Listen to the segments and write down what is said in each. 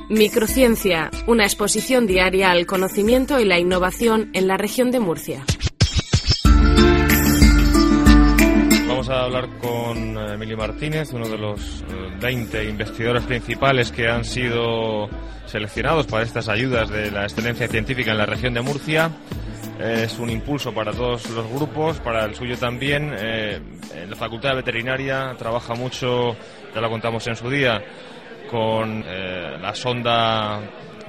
Microciencia, una exposición diaria al conocimiento y la innovación en la región de Murcia. Vamos a hablar con Emilio Martínez, uno de los 20 investigadores principales que han sido seleccionados para estas ayudas de la excelencia científica en la región de Murcia. Es un impulso para todos los grupos, para el suyo también. En la Facultad de Veterinaria trabaja mucho, ya lo contamos en su día, con la sonda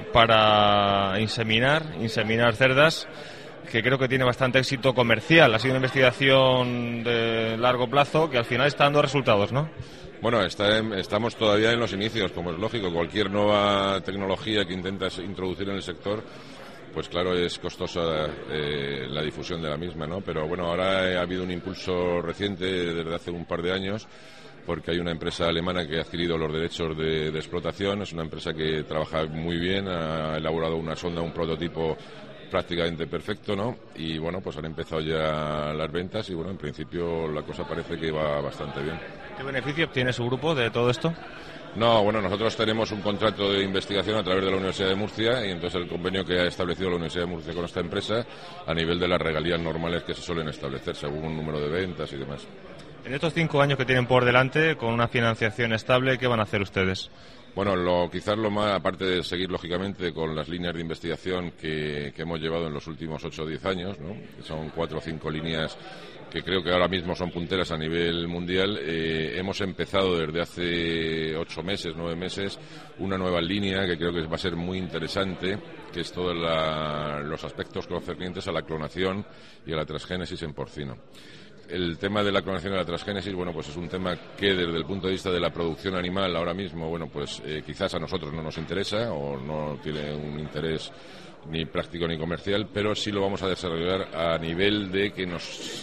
para inseminar cerdas, que creo que tiene bastante éxito comercial. Ha sido una investigación de largo plazo que al final está dando resultados, ¿no? Bueno, estamos todavía en los inicios, como es lógico. Cualquier nueva tecnología que intentas introducir en el sector, pues claro, es costosa la difusión de la misma, ¿no? Pero bueno, ahora ha habido un impulso reciente desde hace un par de años, porque hay una empresa alemana que ha adquirido los derechos de explotación. Es una empresa que trabaja muy bien, ha elaborado una sonda, un prototipo prácticamente perfecto, ¿no? Y bueno, pues han empezado ya las ventas y bueno, en principio la cosa parece que va bastante bien. ¿Qué beneficio obtiene su grupo de todo esto? No, bueno, nosotros tenemos un contrato de investigación a través de la Universidad de Murcia y entonces el convenio que ha establecido la Universidad de Murcia con esta empresa a nivel de las regalías normales que se suelen establecer según un número de ventas y demás. En estos 5 años que tienen por delante, con una financiación estable, ¿qué van a hacer ustedes? Bueno, quizás lo más, aparte de seguir lógicamente con las líneas de investigación que hemos llevado en los últimos 8 o 10 años, ¿no? Que son 4 o 5 líneas que creo que ahora mismo son punteras a nivel mundial. Hemos empezado desde hace 8 meses, 9 meses, una nueva línea que creo que va a ser muy interesante, que es todos los aspectos concernientes a la clonación y a la transgénesis en porcino. El tema de la clonación y la transgénesis, bueno, pues es un tema que desde el punto de vista de la producción animal ahora mismo, bueno, pues quizás a nosotros no nos interesa o no tiene un interés ni práctico ni comercial, pero sí lo vamos a desarrollar a nivel de que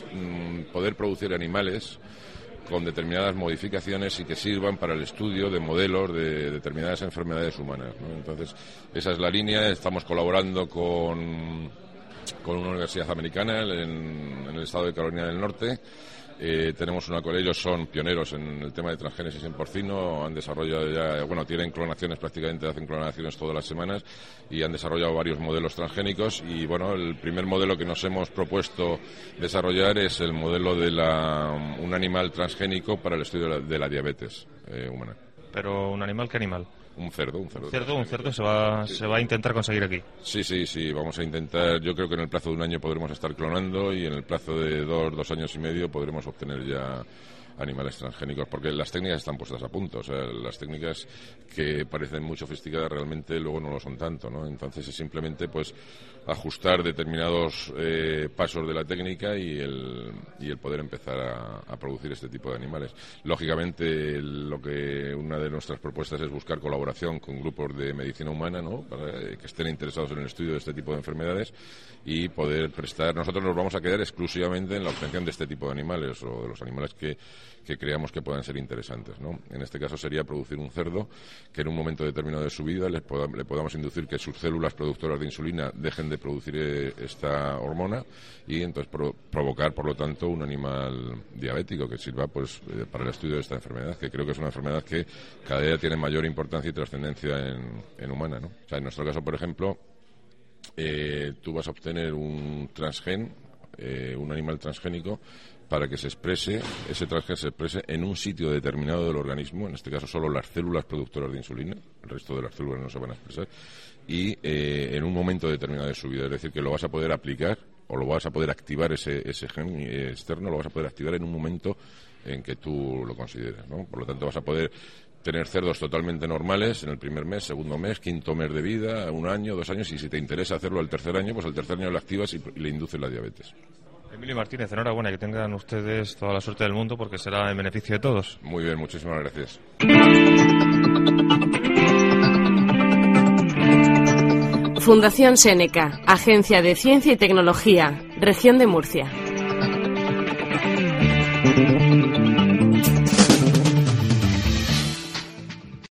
poder producir animales con determinadas modificaciones y que sirvan para el estudio de modelos de determinadas enfermedades humanas, ¿no? Entonces, esa es la línea. Estamos colaborando con una universidad americana en el estado de Carolina del Norte. Tenemos una con ellos, son pioneros en el tema de transgénesis en porcino, han desarrollado ya, bueno, tienen clonaciones prácticamente, hacen clonaciones todas las semanas y han desarrollado varios modelos transgénicos y bueno, el primer modelo que nos hemos propuesto desarrollar es el modelo de un animal transgénico para el estudio de la diabetes humana. ¿Pero un animal qué animal? Un cerdo. Un cerdo se va a intentar conseguir aquí. Sí, vamos a intentar. Yo creo que en el plazo de un año podremos estar clonando y en el plazo de 2 años y medio podremos obtener ya animales transgénicos, porque las técnicas están puestas a punto. O sea, las técnicas que parecen muy sofisticadas realmente luego no lo son tanto, ¿no? Entonces es simplemente pues ajustar determinados pasos de la técnica y el poder empezar a producir este tipo de animales. Lógicamente, una de nuestras propuestas es buscar colaboración con grupos de medicina humana, ¿no? Para que estén interesados en el estudio de este tipo de enfermedades y poder prestar. Nosotros nos vamos a quedar exclusivamente en la obtención de este tipo de animales o de los animales que creamos que puedan ser interesantes, ¿no? En este caso sería producir un cerdo que en un momento determinado de su vida le podamos inducir que sus células productoras de insulina dejen de producir esta hormona y entonces provocar, por lo tanto, un animal diabético que sirva pues para el estudio de esta enfermedad, que creo que es una enfermedad que cada día tiene mayor importancia y trascendencia en humana, ¿no? O sea, en nuestro caso, por ejemplo, tú vas a obtener un transgen, un animal transgénico, para que ese transgen se exprese en un sitio determinado del organismo, en este caso solo las células productoras de insulina, el resto de las células no se van a expresar, y en un momento determinado de su vida. Es decir, que lo vas a poder aplicar o lo vas a poder activar, ese gen externo, lo vas a poder activar en un momento en que tú lo consideres, ¿no? Por lo tanto, vas a poder tener cerdos totalmente normales en el primer mes, segundo mes, quinto mes de vida, 1 año, 2 años, y si te interesa hacerlo al tercer año, pues al tercer año lo activas y le induces la diabetes. Emilio Martínez, enhorabuena, que tengan ustedes toda la suerte del mundo porque será en beneficio de todos. Muy bien, muchísimas gracias. Fundación Seneca, Agencia de Ciencia y Tecnología, Región de Murcia.